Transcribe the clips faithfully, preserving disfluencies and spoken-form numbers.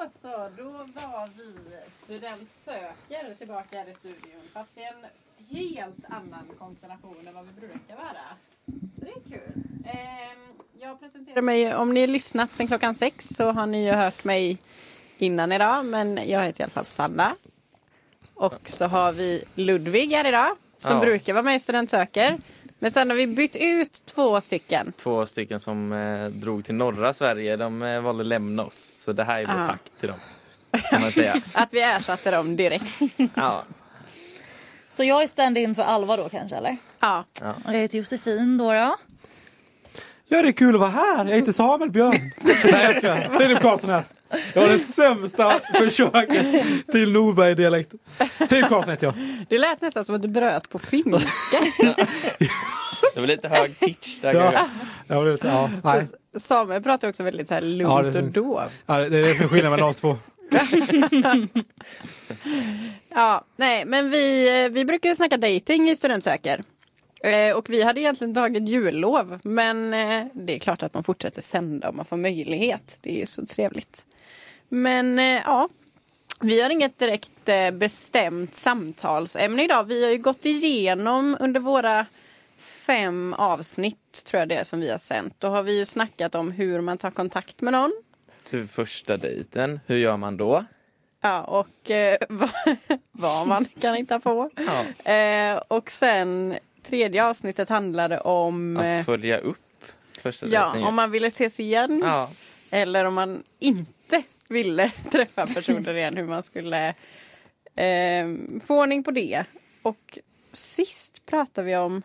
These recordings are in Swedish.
så, då var vi Student söker tillbaka här i studion. Fast det är en helt annan konstellation än vad vi brukar vara. Så det är kul. Jag presenterar mig, om ni har lyssnat sedan klockan sex så har ni ju hört mig innan idag. Men jag heter i alla fall Sanna. Och så har vi Ludvig här idag som ja. brukar vara med i Student söker. Men sen har vi bytt ut två stycken. Två stycken som eh, drog till norra Sverige. De eh, valde att lämna oss. Så det här är vår tack till dem. Kan man säga. Att vi ersatte dem direkt. Ja. Så jag är stand-in för Alva då kanske, eller? Ja. ja. Och jag heter Josefin då då. Ja, det är kul att vara här. Jag heter Samuel Björn. Nej, jag ska. Filip Karlsson här. Jag har det sämsta försöket till Norberg-dialekt. Filip Karlsson heter jag. Det lät nästan som att du bröt på finska. Det var lite hög pitch där. Ja, ja, det, ja nej. Samuel pratar också väldigt så här lugnt ja, och dovt. Ja, det är det som är skillnaden mellan oss två. Ja, nej, men vi, vi brukar ju snacka dating i Studentsöker. Eh, och vi hade egentligen tagit jullov. Men eh, det är klart att man fortsätter sända om man får möjlighet. Det är ju så trevligt. Men eh, ja, vi har inget direkt eh, bestämt samtalsämne idag. Vi har ju gått igenom under våra fem avsnitt, tror jag det är, som vi har sänt. Då har vi ju snackat om hur man tar kontakt med någon. Hur första dejten, hur gör man då? Ja, och eh, vad, vad man kan hitta på. Ja. Eh, och sen tredje avsnittet handlade om att följa upp första ja, dejten. om man ville ses igen. Ja. Eller om man inte ville träffa personer igen. Hur man skulle eh, få ordning på det. Och sist pratade vi om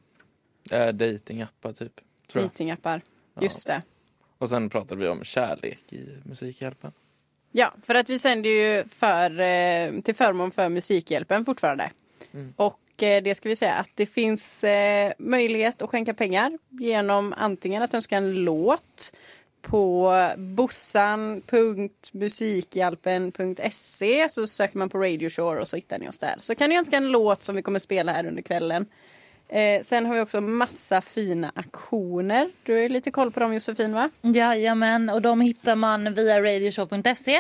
äh, datingappar typ. Tror jag. datingappar, just ja. det. Och sen pratade vi om kärlek i Musikhjälpen. Ja, för att vi sänder ju för, eh, till förmån för Musikhjälpen fortfarande. Mm. Och eh, det ska vi säga att det finns eh, möjlighet att skänka pengar genom antingen att önska en låt på bossan punkt musikhjälpen punkt se, så söker man på Radio Shore och så hittar ni oss där. Så kan ni önska en låt som vi kommer spela här under kvällen. Eh, sen har vi också massa fina aktioner. Du har ju lite koll på dem, Josefin, va? Jajamän, och de hittar man via radioshow punkt se.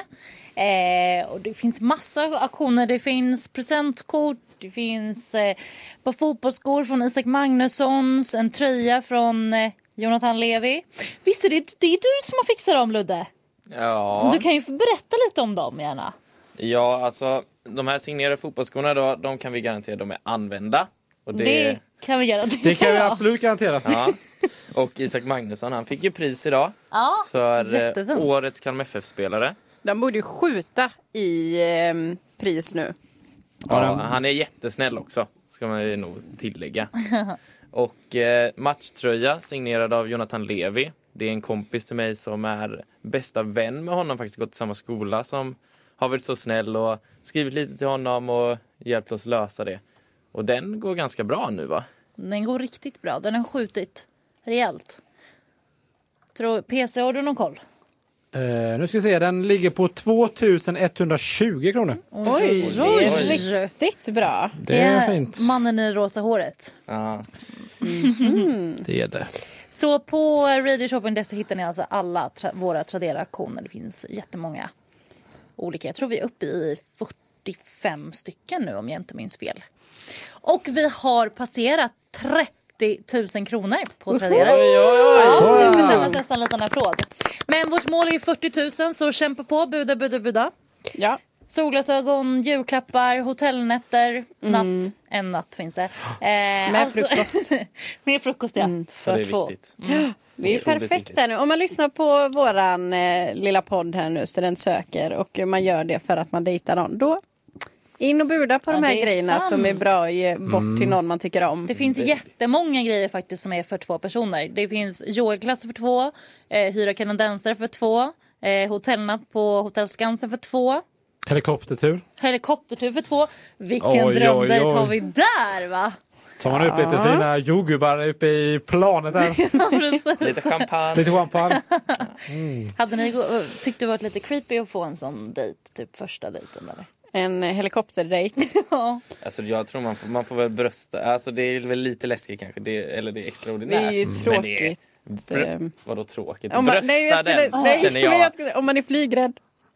Eh, och det finns massa aktioner. Det finns presentkort. Det finns eh, på fotbollsskor från Isak Magnussons. En tröja från eh, Jonathan Levi. Visst är det, det är du som har fixat dem, Ludde? Ja. Du kan ju få berätta lite om dem, gärna. Ja, alltså de här signerade fotbollsskorna då, de kan vi garantera de är använda. Och det... det kan vi garantera. Det kan vi absolut garantera. Ja. Och Isak Magnusson, han fick ju pris idag. Ja, för jättefint. Årets Kalmar F F-spelare. De borde ju skjuta i eh, pris nu. Ja, han är jättesnäll också, ska man ju nog tillägga. Och eh, matchtröja signerad av Jonathan Levi. Det är en kompis till mig som är bästa vän med honom, faktiskt gått i samma skola, som har varit så snäll och skrivit lite till honom och hjälpt oss lösa det. Och den går ganska bra nu, va? Den går riktigt bra. Den har skjutit rejält. Tror, P C, har du någon koll? Uh, nu ska vi se, den ligger på tvåtusen etthundratjugo kronor. Oj, oj, det är riktigt bra. Det är fint. Mannen i rosa håret. Ja. Mm. Det är det. Så på radioshow punkt se hittar ni alltså alla tra- våra Tradera-aktioner. Det finns jättemånga olika. Jag tror vi är uppe i fyrtiofem stycken nu, om jag inte minns fel. Och vi har passerat trettio tusen kronor på Tradera. Oj, oj, oj. Ja, det förtjänar nästan en liten applåd. Men vårt mål är ju fyrtio tusen, så kämpa på, buda, buda, buda. Ja. Solglasögon, julklappar, hotellnätter, natt. Mm. En natt finns det. Eh, med alltså, frukost. med frukost, ja. Mm. För det är två. viktigt. Mm. Det är ju perfekt här nu. Om man lyssnar på våran eh, lilla podd här nu, Student söker, och man gör det för att man dejtar någon, då in och buda på Ja, de här det är grejerna sant. som är bra att ge bort Mm. till någon man tycker om. Det finns jättemånga grejer faktiskt som är för två personer. Det finns yogaklasser för två, eh, hyra kanadensare för två, eh, hotellnatt på Hotell Skansen för två, Helikoptertur. helikoptertur för två. Vilken Oj, oj, drömdejt oj. har vi där, va? Tar man upp lite Ja. fina jordgubbar uppe i planet där. Lite champagne. Lite champagne. Mm. Hade ni gå- tyckt det varit lite creepy att få en sån dejt, typ första dejten, eller? En helikopterdejt. Ja. Alltså jag tror man får, man får väl brösta. Alltså det är väl lite läskigt kanske. Det, eller det är extraordinärt. Det är ju Men tråkigt. Det är, br- vadå tråkigt? Om man, Brösta nej, jag skulle, den, nej, känner men jag. jag skulle, om man är flygrädd.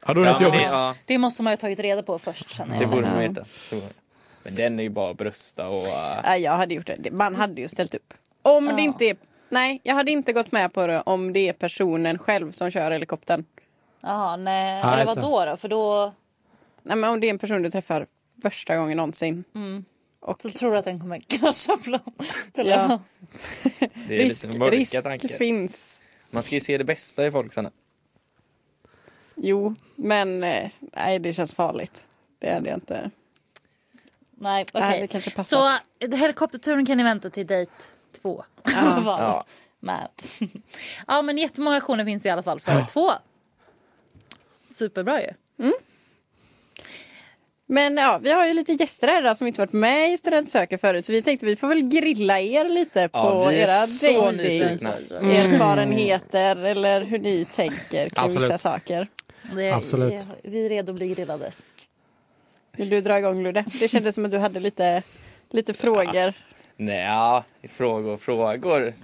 Ja, då är det Ja, inte men det, jobbigt. ja, Det måste man ju ha tagit reda på först, känner det jag. borde man Ja. veta. Så- Men den är ju bara brösta och... Uh, Nej, jag hade gjort det. Man hade ju ställt upp. Om Ja. det inte är... Nej, jag hade inte gått med på det om det är personen själv som kör helikoptern. Jaha, nej. Nej, Eller så. vad då då? För då... Nej, men om det är en person du träffar första gången någonsin. Mm. Och Så tror du att den kommer krascha plan. Ja. det är risk, lite mörka risk tankar. finns. Man ska ju se det bästa i folk, Sanna. Jo, men eh, nej, det känns farligt. Det hade jag inte. Nej, okej. Nej, det kanske passar. Så eh, helikopterturen kan ni vänta till dejt två. Ja. Ja. Men. Ja, men jättemånga aktioner finns det i alla fall för två. Superbra ju. Men ja, vi har ju lite gäster här idag som inte varit med i Studentsöker förut. Så vi tänkte vi får väl grilla er lite på Ja, vi är era så dating nyfikna. erfarenheter eller hur ni tänker kring Absolut. vissa saker. Det, Absolut. Vi är redo att bli grillade. Vill du dra igång, Ludde? Det kändes som att du hade lite, lite frågor. Nej, frågor, frågor.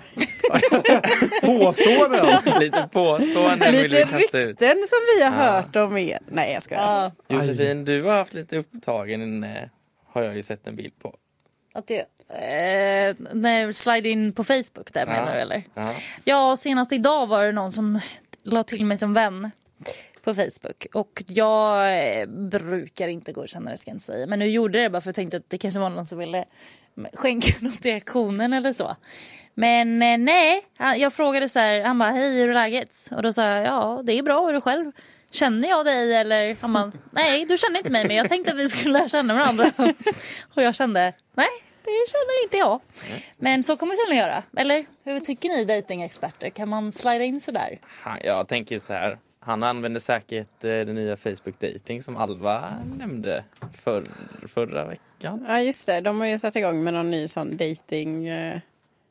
Påståenden. Lite påståenden vill vi Lite kasta ut. rykten som vi har Ja. hört om er. Nej, jag skojar. Ja, Josefin, du har haft lite upptagen, eh, har jag ju sett en bild på. att det, eh, när slide in på Facebook där menar du eller? Ja. Ja, senast idag var det någon som la till mig som vän på Facebook. Och jag eh, brukar inte gå och känna det, ska jag inte säga. Men nu gjorde jag det bara för att jag tänkte att det kanske var någon som ville skänka något till aktionen eller så. Men eh, nej, han- jag frågade så här, han bara, hej, hur är läget? Och då sa jag, ja, det är bra, är du själv? Känner jag dig? Eller han bara, nej, du känner inte mig, men jag tänkte att vi skulle lära känna varandra. Och jag kände, nej, det känner inte jag. Men så kommer vi tydligen göra. Eller hur tycker ni datingexperter? Kan man slida in så där? Han, jag tänker så här. Han använder säkert eh, det nya Facebook Dating som Alva nämnde för, förra veckan. Ja, just det. De har ju satt igång med någon ny sån dating, eh,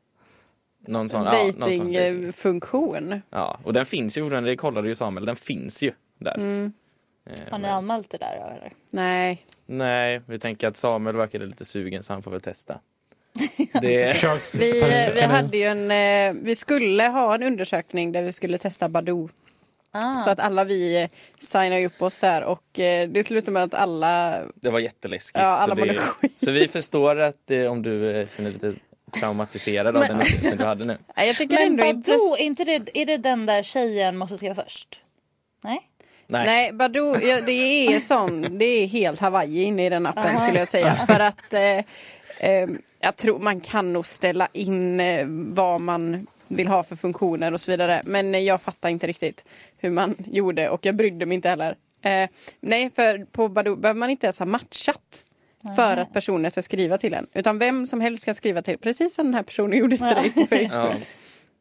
Någon sån, ja, någon sån dating, dating. eh, funktion. Ja, och den finns ju, det kollade ju Samuel, den finns ju där. Mm. Eh, Har ni men- anmält det där eller? Nej. Nej, vi tänker att Samuel verkade lite sugen så han får väl testa. Det, Körs- Vi, kanin. vi hade ju en, eh, vi skulle ha en undersökning där vi skulle testa Badoo. Ah. Så att alla vi eh, signade upp oss där och eh, det slutade med att alla, det var jätteläskigt. ja, alla så, mådde det, skit. så vi förstår att eh, om du eh, känner lite traumatiserad av Men- den upplevelsen du hade nu. Nej, jag tycker Men ändå Badoo, intress- är inte det, är det den där tjejen måste skriva först? Nej? Nej. Nej, Badoo, ja, det är sån, det är helt Hawaii inne i den appen Aha. skulle jag säga. För att eh, eh, jag tror man kan nog ställa in eh, vad man vill ha för funktioner och så vidare. Men eh, jag fattar inte riktigt hur man gjorde och jag brydde mig inte heller. Eh, nej, för på Badoo behöver man inte ens ha matchat för Aha. att personen ska skriva till en. Utan vem som helst kan skriva till, precis som den här personen gjorde till dig på Facebook. Ja.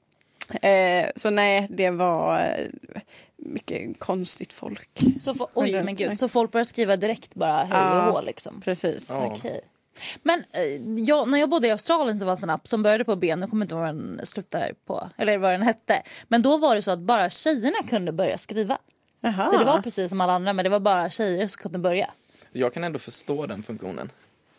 Eh, så nej, det var eh, mycket konstigt folk. Så fo- oj, Runt men mig. gud. Så folk börjar skriva direkt bara hej Ja. och hå liksom? Precis. Ja. Okej. Men eh, jag, när jag bodde i Australien så var det en app som började på B. Nu kommer jag inte ihåg vad den slutade på. Eller vad den hette. Men då var det så att bara tjejerna kunde börja skriva. Jaha. Så det var precis som alla andra. Men det var bara tjejer som kunde börja. Jag kan ändå förstå den funktionen.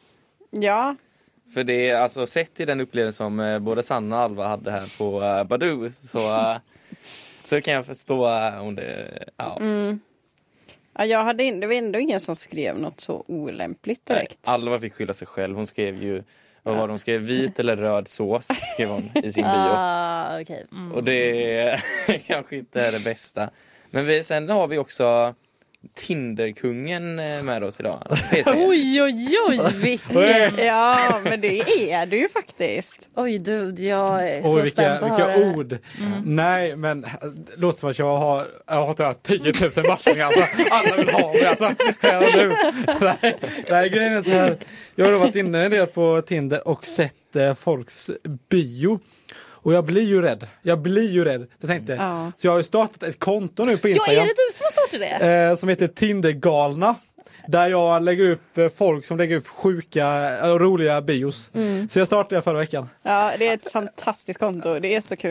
Ja, För det är alltså sett till den upplevelsen som eh, både Sanna och Alva hade här på uh, Badoo så, uh, så kan jag förstå uh, om det, ja. mm. ja jag hade in, det var ändå ingen som skrev något så olämpligt direkt. Nej, Alva fick skylla sig själv. Hon skrev ju, vad var det hon skrev? Vit eller röd sås skrev hon i sin bio. Ah, okej. Mm. Och det kanske inte är det bästa. Men vi, sen har vi också Tinderkungen eh, med oss idag. P C. Oj, oj, oj, vilken... ja, men det är du ju faktiskt. Oj, du, jag är så Oj, vilka, spänd på att vilka höra det. ord. Nej, men äh, låter som att jag har, jag har inte tio tusen matchningar. Alltså, alla vill ha mig. Alltså, här och nu. Nej, nej, grejen är så här. Jag har varit inne en del på Tinder och sett eh, folks bio. Och jag blir ju rädd. Jag blir ju rädd. Jag tänkte. Ja. Så jag har ju startat ett konto nu på Ja, Instagram. är det du som har startat det? Eh, som heter Tindergalna. Där jag lägger upp eh, folk som lägger upp sjuka och roliga bios. Så jag startade det förra veckan. Ja, det är ett fantastiskt konto. Det är så kul.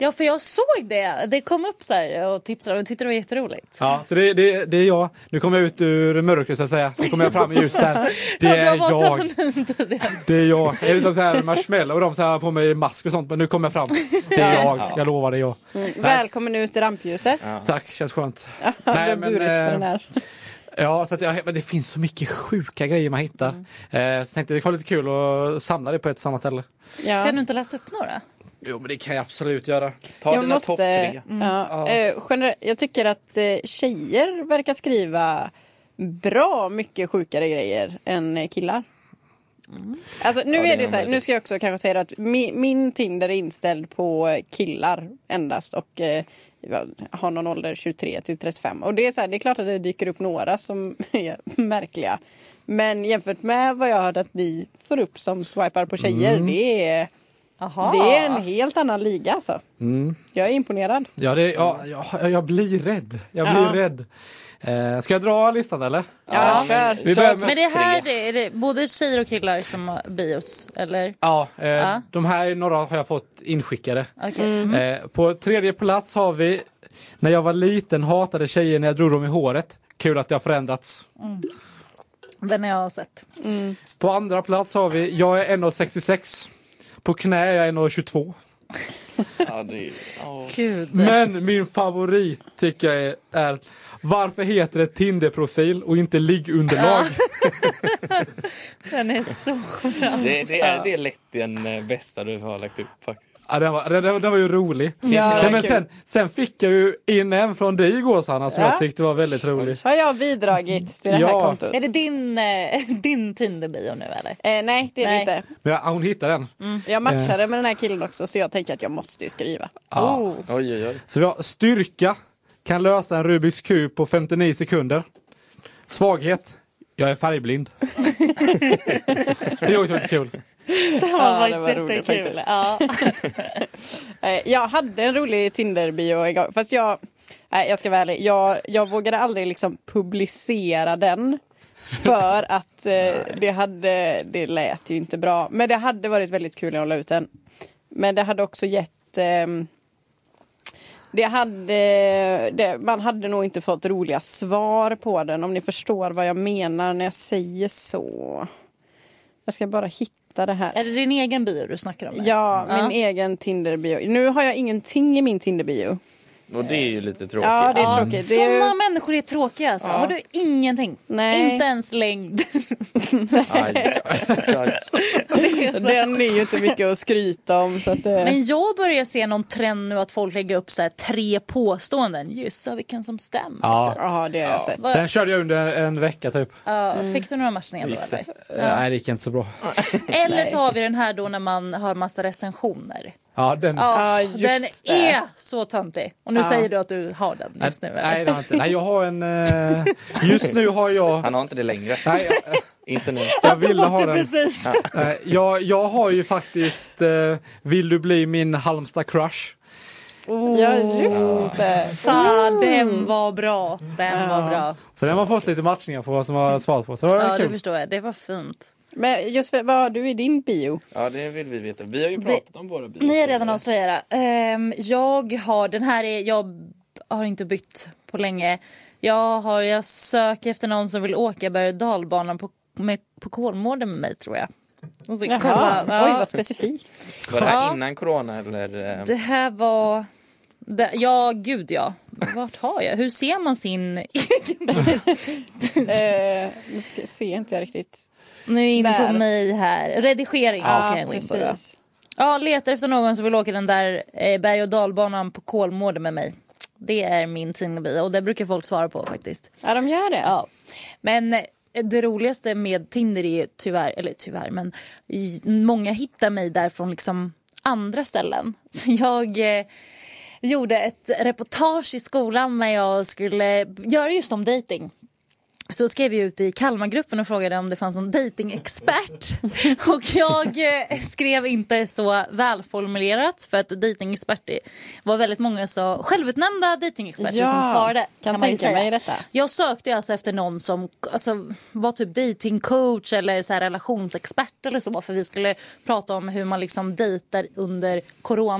Ja, för jag såg det. Det kom upp så här och tipsade och tyckte det var jätteroligt. Ja, så det, det, det är jag. Nu kommer jag ut ur mörkret så att säga. Nu kommer jag fram i ljus där. Det Ja, är du har varit jag. anonym tidigare. Det är jag. Jag är liksom så här marshmallow och de så här på mig mask och sånt. Men nu kommer jag fram. Det är jag. Jag lovar, det är jag. Mm. Välkommen ut i rampljuset. Ja. Tack, känns skönt. Ja, Nej, men, men, på den här. Ja, så att jag, men det finns så mycket sjuka grejer man hittar. Mm. Eh, så tänkte jag det var lite kul att samla det på ett samma ställe. Ja. Kan du inte läsa upp några? Jo, men det kan jag absolut göra. Ta jag dina måste, topp tre. Mm. Ja, Ja. eh, gener- jag tycker att eh, tjejer verkar skriva bra mycket sjukare grejer än eh, killar. Mm. Alltså nu Ja, det är är det så här, möjligt. nu ska jag också kanske säga att min, min Tinder är inställd på killar endast och eh, har någon ålder tjugotre till trettiofem. Och det är så här, det är klart att det dyker upp några som är märkliga. Men jämfört med vad jag har hört att ni får upp som swipar på tjejer, Mm. det är Aha. det är en helt annan liga alltså. Mm. Jag är imponerad. Ja, det, ja, ja, jag blir rädd. Jag blir Ja. rädd. Eh, ska jag dra listan eller? Ja, men, kör. Vi kör börjar topp med- Men det här tre. det, är det både tjejer och killar som har bios, eller? Ja, eh, Ja. de här några har jag fått inskickade. Okej. Mm. Eh, på tredje plats har vi när jag var liten hatade tjejer när jag drog dem i håret. Kul att det har förändrats. Den har jag sett. Mm. På andra plats har vi jag är en komma sextiosex. På knä är jag en komma tjugotvå. Ja, det är, ja. Gud. Men min favorit tycker jag är, är varför heter det Tinder-profil och inte liggunderlag? Den är så bra. Det, det, är, det är lätt den eh, bästa du har lagt upp faktiskt. Ja, den var, den, den var ju rolig. Ja, Nej, men kul. sen, sen fick jag ju in en från dig igår, Sanna, som Ja. jag tyckte var väldigt rolig. Har jag bidragit till det här Ja. kontot? Är det din, eh, din Tinder-bio nu eller? Eh, nej, det är det Nej. inte. Men jag, hon hittade den. Jag matchade med den här killen också så jag tänker att jag måste ju skriva. Ja. Oh. Oj, oj, oj. Så vi har styrka. Kan lösa en Rubiks kub på femtionio sekunder. Svaghet. Jag är färgblind. Det är också lite kul. Det var Ja, det faktiskt var roligt jättekul. faktiskt. Ja. Eh, jag hade en rolig Tinder-bio en gång. Fast jag, nej, jag ska vara ärlig. Jag, jag vågade aldrig liksom publicera den. För att eh, det hade, det lät ju inte bra. Men det hade varit väldigt kul att la ut den. Men det hade också gett... ehm, det hade, det, man hade nog inte fått roliga svar på den. Om ni förstår vad jag menar när jag säger så. Jag ska bara hitta det här. Är det din egen bio du snackar om? här? Ja, Ja. min egen Tinder-bio. Nu har jag ingenting i min Tinder-bio. Och det är ju lite tråkigt. Ja, det är Ja, tråkigt. Det är ju- sådana människor är tråkiga alltså. Ja. Har du ingenting? Nej. Inte ens längd. Aj, aj, aj. Det är så. Den är ju inte mycket att skryta om. Så att, eh, Men jag börjar se någon trend nu att folk lägger upp så här tre påståenden. Gissa vilken som stämmer. Ja. typ. ja, det har jag sett. Vad- Sen körde jag under en vecka typ. Ja, fick du några matchningar då Gick det? eller? Eh, Nej, det gick inte så bra. Eller så har vi den här då när man har massa recensioner. Ja, den... Ja, Ja, just den det. är så töntig. Och nu Ja. säger du att du har den Nej, just nu eller? nej, det har jag inte. Nej, jag har en... Eh, just nu har jag... Han har inte det längre. Nej, jag, Inte nu. jag Han tog ville bort ha det den. precis. Nej, jag, jag har ju faktiskt eh, Vill du bli min Halmstad crush? Ja, just det. Fan, den var bra. Den Ja. var bra. Så den har fått lite matchningar på vad som har svarat på. Så det var Ja, det kul. förstår jag. Det var fint. Men just för, vad har du i din bio? Ja, det vill vi veta. Vi har ju Det- pratat om våra bilar. Ni är redan avslöjade. Um, jag har, den här är, jag har inte bytt på länge. Jag har, jag söker efter någon som vill åka berg- och dalbanan på, med, på Kolmården med mig tror jag. Och så, Jaha, kolla, ja. oj vad specifikt. Var det här Ja. innan corona eller? eh, Det här var, det, ja gud ja. Vart har jag? Hur ser man sin egen bil? eh, nu ska, ser inte jag riktigt. Nu är jag inne på Där. mig här. Redigering. Ja, kan jag gå in på det. precis. Ja, letar efter någon som vill åka den där eh, berg- och dalbanan på Kolmården med mig. Det är min Tinder-bio och det brukar folk svara på faktiskt. Ja, de gör det. Ja. Men eh, det roligaste med Tinder är tyvärr, eller tyvärr, men i- många hittar mig där från liksom andra ställen. Så jag eh, gjorde ett reportage i skolan när jag skulle göra just om dating. Så skrev jag ut i Kalmargruppen och frågade om det fanns någon datingexpert. Och jag eh, skrev inte så välformulerat för att datingexperter var väldigt många så självutnämnda datingexperter som svarade. Kan, man ju tänka säga. mig detta. Jag sökte alltså efter någon som alltså, var typ datingcoach eller så här relationsexpert eller så. För vi skulle prata om hur man liksom dejtar under corona.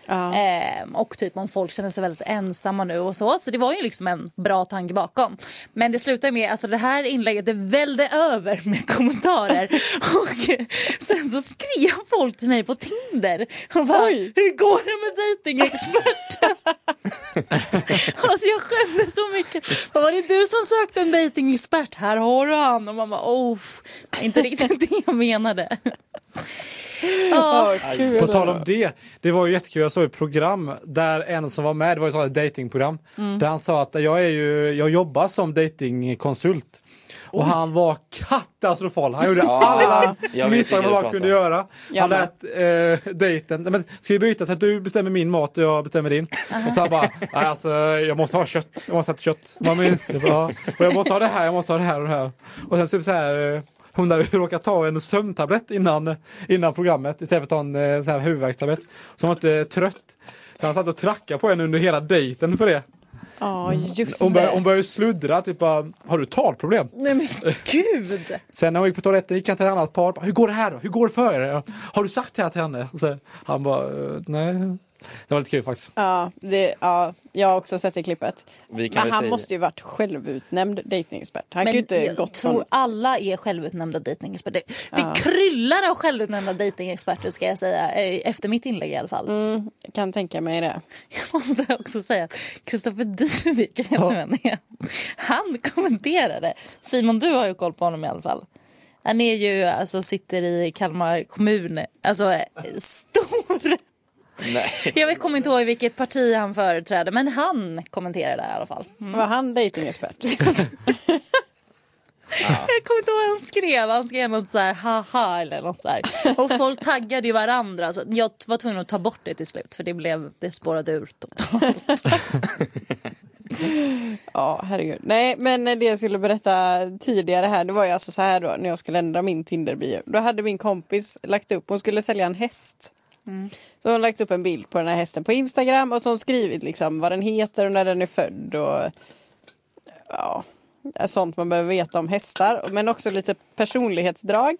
Ja. Eh, och typ om folk känner sig väldigt ensamma nu och så. Så det var ju liksom en bra tanke bakom. Men det slutar med, alltså det här inlägget det välde över med kommentarer. Och sen så skrev folk till mig på Tinder. Och bara, Oj. hur går det med dejtingexperten? Alltså jag skämde så mycket. Vad var det du som sökte en dejtingexpert? Här har du han. Och man bara, oh, inte riktigt det jag menade. Ja, kul. På tal om det, det var ju jättekul. Jag såg ett program där en som var med, det var ju ett datingprogram, mm. där han sa att jag är ju, jag jobbar som datingkonsult. Och Oj. Han var katastrofal. Han gjorde ja, alla misstag man bara kunde göra. Han lät eh, dejten, men ska vi byta så att du bestämmer min mat och jag bestämmer din? Uh-huh. Och så han bara, nej alltså jag måste ha kött. Jag måste ha kött. Man, bara, och jag måste ha det här, jag måste ha det här och det här. Och sen så, så här... Hon där råkade ta en sömntablett innan, innan programmet istället för att ta en så här huvudvärkstablett. Så hon var inte trött. Så han satt och trackade på henne under hela dejten för det. Ja, just hon, det. bör, hon började sluddra, typ bara, har du talproblem? Nej men gud! Sen när hon gick på toaletten gick han till ett annat par. Hur går det här då? Hur går det för er? Har du sagt det här till henne? Så han bara, nej... Det var lite kul faktiskt. Ja, det, ja, jag har också sett det klippet. Vi kan men han säga... måste ju varit självutnämnd datingexpert. Han men kan ju inte jag gått tror från... alla är självutnämnda datingexperter. Vi ja. kryllar av självutnämnda datingexperter ska jag säga. Efter mitt inlägg i alla fall. Mm, jag kan tänka mig det. Jag måste också säga att Kristoffer Dyvik ja. Han kommenterade. Simon, du har ju koll på honom i alla fall. Han är ju, alltså sitter i Kalmar kommun. Alltså stor... Nej. Jag kommer inte ihåg vilket parti han företräder, men han kommenterade det i alla fall. Mm. Var han datingexpert? Ja. Jag kommer inte ihåg vad han skrev. Han skrev något så här haha eller något så här. Och folk taggade ju varandra. Så jag var tvungen att ta bort det till slut. För det blev, det spårade ur totalt. Ja, herregud. Nej, men det jag skulle berätta tidigare här, det var ju alltså så här då, när jag skulle ändra min Tinder-bio. Då hade min kompis lagt upp, hon skulle sälja en häst. Mm. Så hon har lagt upp en bild på den här hästen på Instagram och så har hon skrivit liksom vad den heter och när den är född och ja, sånt man behöver veta om hästar, men också lite personlighetsdrag.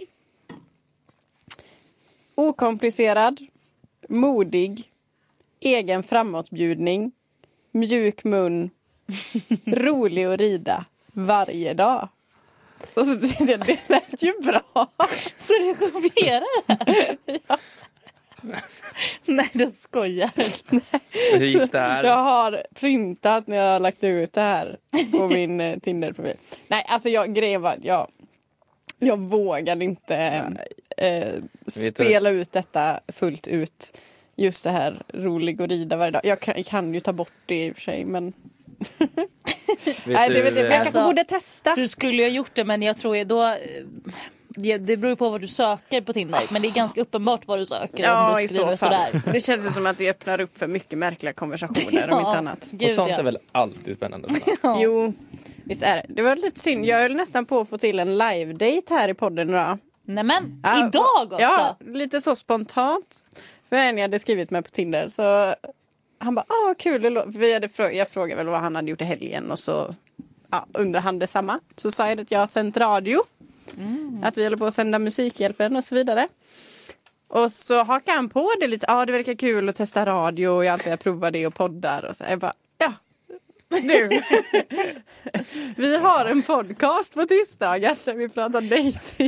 Okomplicerad, modig, egen framåtbjudning, mjuk mun, rolig att rida varje dag. Och det, det lät ju bra. Så det kopierar det? Ja. Nej, det skojar. Hur gick det här? Jag har printat när jag har lagt ut det här på min eh, Tinder-profil. Nej, alltså jag grevar, jag, jag vågade inte eh, spela ut detta fullt ut. Just det här rolig och rida varje dag. Jag kan, jag kan ju ta bort det i och för sig, men... Nej, det vet jag, men jag kanske borde testa. Du skulle ju ha gjort det, men jag tror ju då... Det beror på vad du söker på Tinder. Men det är ganska uppenbart vad du söker. Ja, om du skriver så sådär. Det känns som att det öppnar upp för mycket märkliga konversationer ja, om inte annat. Gud, och sånt ja. Är väl alltid spännande. Ja. Jo, visst är det. Det var lite synd. Jag höll nästan på att få till en live-date här i podden då. Nämen, ja, idag också? Ja, lite så spontant. För en jag hade skrivit med på Tinder. Så han bara, ah kul. Vi hade frå- jag frågade väl vad han hade gjort i helgen. Och så ja, undrar han detsamma. Så sa jag att jag har sänt radio. Mm. Att vi håller på att sända Musikhjälpen och så vidare. Och så hakar han på det lite. Ja, ah, det verkar kul att testa radio. Och jag alltid jag provar det och poddar. Och så jag bara, ja, nu. Vi har en podcast på tisdagar där vi pratar dating.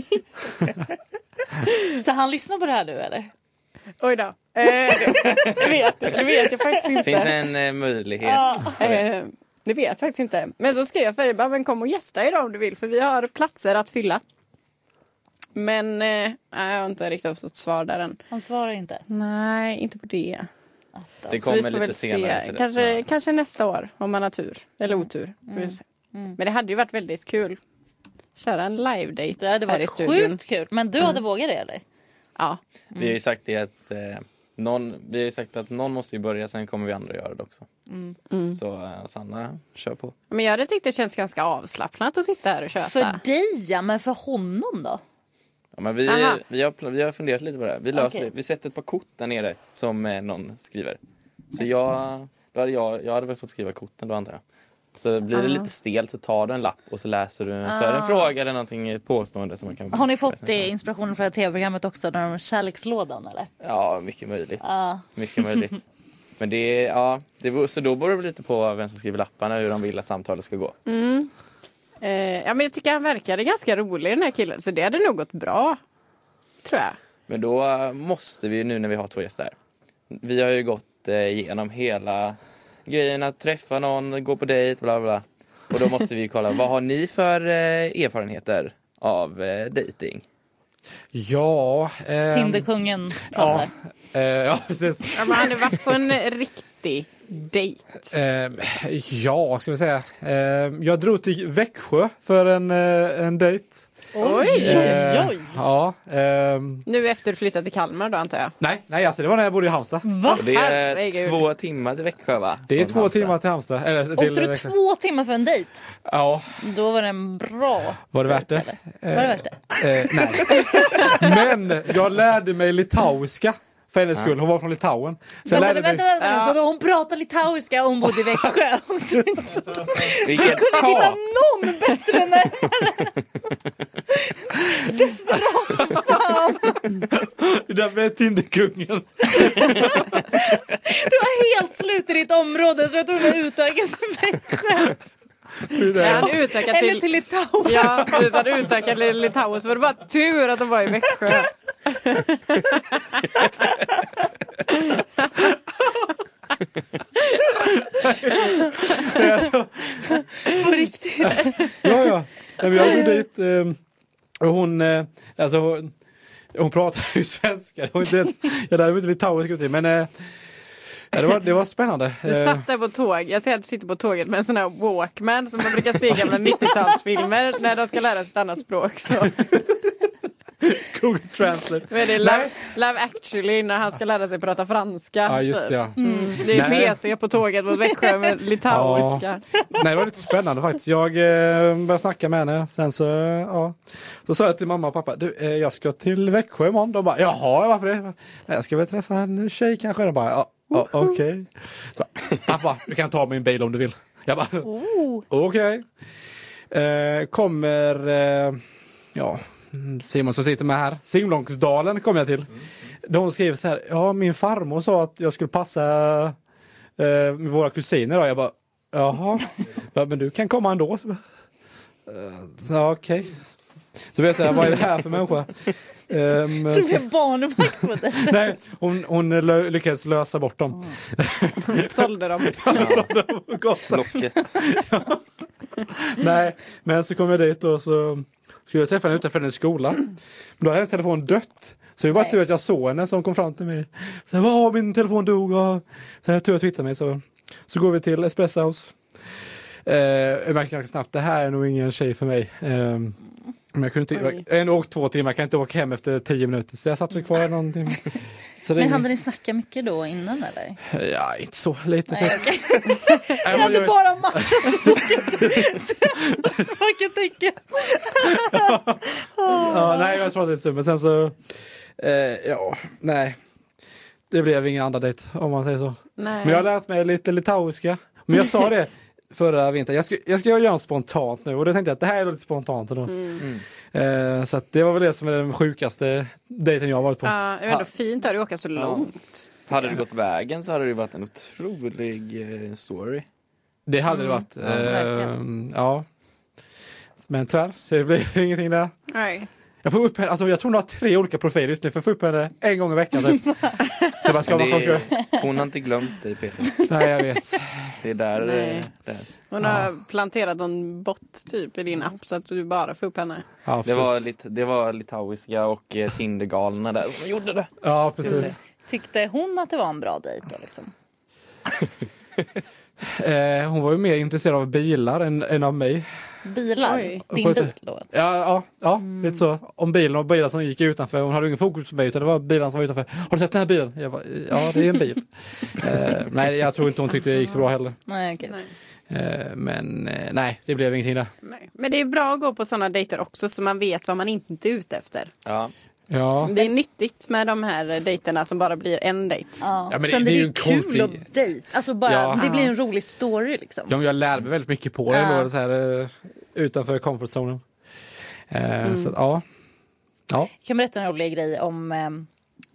Så han lyssnar på det här nu, eller? Oj då. Eh, det, vet, det vet jag faktiskt inte. Finns en eh, möjlighet. Ja. Eh, det vet jag faktiskt inte. Men så skrev jag för dig, bara, men kom och gästa idag om du vill. För vi har platser att fylla. Men eh, jag har inte riktigt fått svar där än. Han svarar inte? Nej, inte på det. Det kommer lite senare. Kanske, kanske nästa år om man har tur. Eller otur. Mm. Mm. Men det hade ju varit väldigt kul. Köra en live-date. Det hade varit sjukt kul. Men du hade mm. vågat det, eller? Ja. Mm. Vi har ju sagt det att eh, någon, vi har ju sagt att någon måste ju börja, sen kommer vi andra göra det också. Mm. Mm. Så eh, Sanna, kör på. Men jag hade tyckt det känns ganska avslappnat att sitta här och köta. För dig, ja, men för honom då? Ja, men vi, vi, har, vi har funderat lite på det här. Vi, löser, okay. vi sätter ett par kort där nere som eh, någon skriver. Så jag, då hade jag, jag hade väl fått skriva korten då, antar jag. Så blir det ah. lite stelt så tar du en lapp och så läser du ah. så är det en fråga eller någonting, ett påstående som man kan... Har ni fått det inspirationen från tv-programmet också, när de kärlekslådan eller? Ja, mycket möjligt. Ah. Mycket möjligt. Men det är, ja, det var, så då beror det lite på vem som skriver lapparna, hur de vill att samtalet ska gå. Mm. Eh, ja, men jag tycker han verkade ganska rolig, den här killen. Så det hade nog gått bra, tror jag. Men då måste vi nu när vi har två gäster. Vi har ju gått eh, igenom hela grejen att träffa någon, gå på dejt, bla bla. Och då måste vi kolla, vad har ni för eh, erfarenheter av eh, dating? Ja. Eh, Tinderkungen ja, pratar. eh, ja, precis. Ja, men han har varit på en riktig dejt. Eh, ja, ska vi säga. Eh, jag drog till Växjö för en, eh, en dejt. Oj, Eh, oj, oj. Ja. ehm, Nu efter att flytta till Kalmar då, antar jag. nej, nej, alltså det var när jag bodde i Halmstad. Va? Och det är Herregud. två timmar till Växjö, va? Det är Från två Halmstad. timmar till Halmstad. Eller, till Åkte du Växjö. två timmar för en dejt? Ja, Då var det en bra var det värt det? dejt, eller? Var det värt det? Eh, nej. Men jag lärde mig litauiska för hennes skull. Hon var från Litauen. Så jag Vänta, lärde vänta, mig... vänta, Så då hon pratar litauiska och hon bodde i Växjö. Vilket Kunde hitta hat! någon bättre närmare. Desperat som fan. Det där blev Tinderkungen. Du var helt slut i ditt område så jag tog det utökat till Växjö. Tror du Ja, det? han utökade Eller till... till Litauen. Ja, precis, han utökade till Litauen, så var det bara tur att de var i Växjö. På riktigt. Ja, ja. Nej, men jag går dit eh, och hon, eh, alltså hon, hon pratar ju svenska. Hon inte, jag lärde mig inte litauiska, men eh, ja, det, var, det var spännande. Du satt där på tåg. Jag ser att du sitter på tåget med en sån här Walkman som man brukar se i gamla nittiotalsfilmer när de ska lära sig ett annat språk. Så. Google Translate. Men är det Love, Love Actually när han ska lära sig prata franska. Ja, just typ. det. Ja. Mm. Det är Nej. P C på tåget mot Växjö med litauiska. Nej, det var lite spännande faktiskt. Jag eh, började snacka med henne. Sen så, ja. Så sa jag till mamma och pappa, du, eh, jag ska till Växjö imorgon. De bara, jaha, varför det? Jag ska väl träffa en tjej kanske. De bara, ja, ja okej. Okay. Pappa, du kan ta min bil om du vill. Jag bara, Oh. okej. Okay. Eh, kommer, eh, ja, Simon som sitter med här. Simlångsdalen kommer jag till. Mm. De skriver så här, ja, min farmor sa att jag skulle passa eh, med våra kusiner. Då. Jag bara, jaha, men du kan komma ändå. Så, uh, så okej. Okay. Så vill jag säga, vad är det här för människa? Um, Så det blev barnvakt på dig. Nej, hon, hon lö- lyckades lösa bort dem. Mm. Sålde dem. Ja, sålde dem på gatan. Locket. Ja. Nej, men så kom jag dit och så skulle jag träffa henne utanför hennes skola. Men då hade hennes telefon dött. Så det var tur att jag såg henne som kom fram till mig. Så vad har min telefon dog? Och så jag tur att hitta mig. Så, så går vi till Espresso House. Eh, jag märkte ganska snabbt, det här är nog ingen tjej för mig. Eh, men jag kunde inte, jag har ändå åkt två timmar, jag kan inte åka hem efter tio minuter. Så jag satt väl kvar någonting. Så Men länge. hade ni snackat mycket då innan eller? Ja, inte så lite. Nej, okej. Jag hade bara matchat så jag kan tänka. Ja, nej, jag tror det är så. Men sen så, eh, ja, nej. Det blev ingen andra dejt, om man säger så. Nej. Men jag har lärt mig lite litauiska. Men jag sa det förra vintern. Jag ska, jag ska göra något spontant nu. Och då tänkte jag att det här är lite spontant. Då. Mm. Eh, så att det var väl det som är den sjukaste dejten jag har varit på. Ja, det är ändå fint att du åka så långt. Hade det gått vägen så hade det varit en otrolig eh, story. Det hade det varit. Ja, Eh, verkligen. ja. Men tyvärr, så det blev ingenting där. Nej. Jag får upp henne, alltså jag tror hon har tre olika profiler just nu. För jag får upp henne en gång i veckan typ. Så bara ska Men man det kanske... är, hon har inte glömt dig, P C. Nej, jag vet. Det är där. Nej. eh, där. Hon har planterat en bot typ i din app så att du bara får upp henne. Ja, Det precis. var, lit, det var litauiska och eh, Tindergalna där som gjorde det. Ja, precis. Tyckte hon att det var en bra dejt då liksom? Eh, hon var ju mer intresserad av bilar än, än av mig. Bilar? Oj. Din bil då? Ja, ja, ja lite så. Om bilen och bilar som gick utanför. Hon hade ingen fokus på mig utan det var bilarna som var utanför. Har du sett den här bilen? Jag bara, ja, det är en bil. eh, nej, jag tror inte hon tyckte det gick så bra heller. Nej, okej. Nej. Eh, men eh, nej, det blev ingenting där. Nej. Men det är bra att gå på sådana dejter också så man vet vad man inte är ute efter. Ja. Ja, Det är nyttigt med de här dejterna som bara blir en dejt. Ja. Ja, men det- Sen det är är ju det en kul konstig- att dejt. Alltså bara, Ja. det blir en rolig story liksom. ja men jag lärde mig väldigt mycket på det. Ja. Då, så här, eh, utanför comfort zonen. Eh, Mm. Så ja. Ja. Jag kan berätta en rolig grej om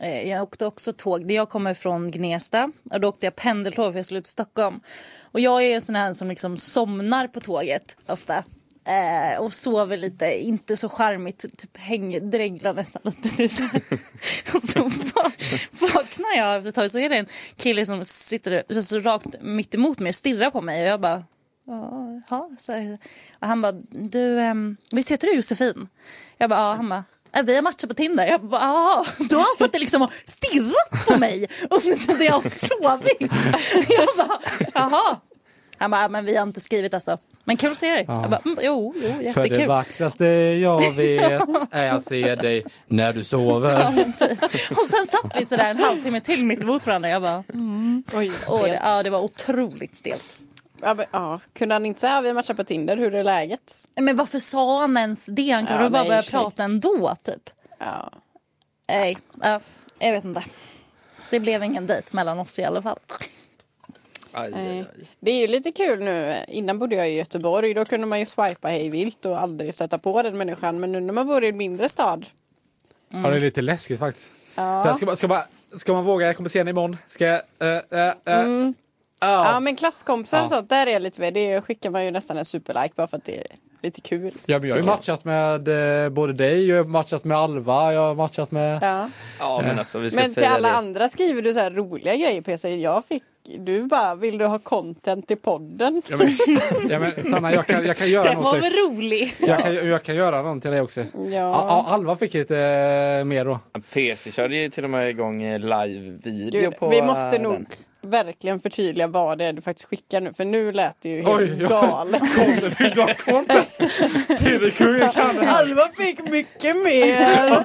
Eh, jag åkte också tåg. Jag kommer från Gnesta. Och då åkte jag pendeltåg för jag skulle till Stockholm. Och jag är en sån här som liksom somnar på tåget ofta. Eh, och sover lite, inte så charmigt, typ häng, dreglar nästan lite. Så och så vaknar jag efter ett tag, så är det en kille som sitter så rakt mitt emot mig och stirrar på mig. Och jag bara, ja, så här. Och han bara, du, um, visst heter du Josefin? Jag bara, ja. Han bara, vi har matchat på Tinder. Jag bara, ja. Då har han suttit liksom och stirrat på mig under tiden jag har sovit. Jag bara, jaha. Han bara, men vi har inte skrivit alltså. Men kul att se dig. Ja. Jag bara, mm, jo, jo, jättekul. För det vackraste jag vet är att se dig när du sover. Ja, och sen satt vi sådär en halvtimme till mitt emot varandra. Jag bara, mm. Oj, och det, ja, det var otroligt stelt. Ja, men, ja. Kunde han inte säga att vi matchar på Tinder? Hur är läget? Men varför sa han ens det? Han kunde ja, bara börja prata ändå, typ. Ja. Nej, ja, jag vet inte. Det blev ingen dejt mellan oss i alla fall. Aj, aj, aj. Det är ju lite kul nu. Innan bodde jag i Göteborg. Då kunde man ju swipa hej vilt och aldrig sätta på den människan. Men nu när man bor i en mindre stad. Mm. Ja, det är lite läskigt faktiskt. Ja. Så jag ska, bara, ska, bara, ska man våga? Jag kommer se henne imorgon. Ska jag... Uh, uh, uh. Mm. Oh. Ja, men klasskompisar ja. och sånt, där är lite mer. Det skickar man ju nästan en superlike bara för att det är lite kul. Ja, men jag har ju matchat med eh, både dig, jag har matchat med Alva, jag har matchat med... Ja, ja men alltså vi ska men säga till alla det. andra skriver du så här roliga grejer P C. Jag fick, du bara, vill du ha content i podden? Ja, men, ja, men Sanna, jag kan, jag kan göra det något. Det var väl roligt. Jag kan, jag kan göra något till dig också. Ja. Ja, Alva fick lite eh, mer då. P C körde ju till och med igång live-video Gud, på vi måste den. nog verkligen förtydliga vad det är du faktiskt skickar nu. För nu lät det ju helt Oj, galet. Content, vill du ha content? T V-kungen kan det här. Alva fick mycket mer.